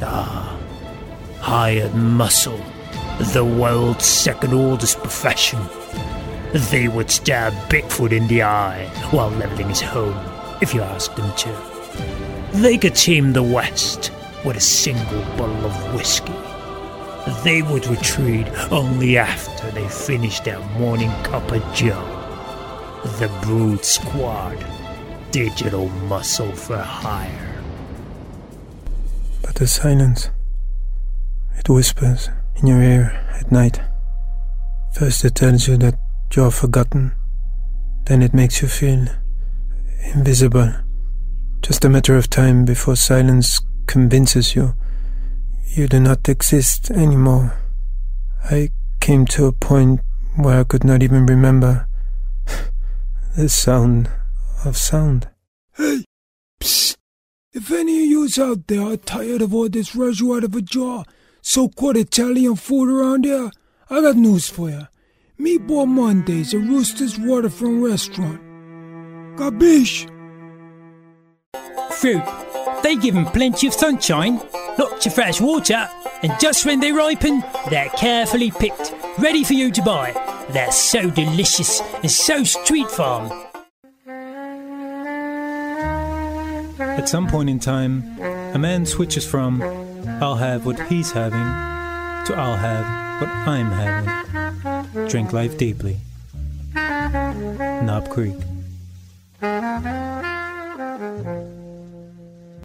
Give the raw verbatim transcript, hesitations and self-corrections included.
Ah, hired muscle, the world's second oldest profession. They would stab Bigfoot in the eye while leveling his home, if you asked them to. They could tame the West with a single bottle of whiskey. They would retreat only after they finished their morning cup of joe. The Brood Squad, digital muscle for hire. But the silence, it whispers in your ear at night. First it tells you that you're forgotten, then it makes you feel invisible. Just a matter of time before silence convinces you you do not exist anymore. I came to a point where I could not even remember the sound of sound. Hey, psst! If any of yous out there are tired of all this residue out of a jar, so-called Italian food around here, I got news for ya. Meatball Mondays at Rooster's Waterfront Restaurant. Gabish! Fruit. They give 'em plenty of sunshine, lots of fresh water, and just when they ripen, they're carefully picked, ready for you to buy. They're so delicious and so street farm. At some point in time, a man switches from "I'll have what he's having" to "I'll have what I'm having." Drink life deeply. Knob Creek.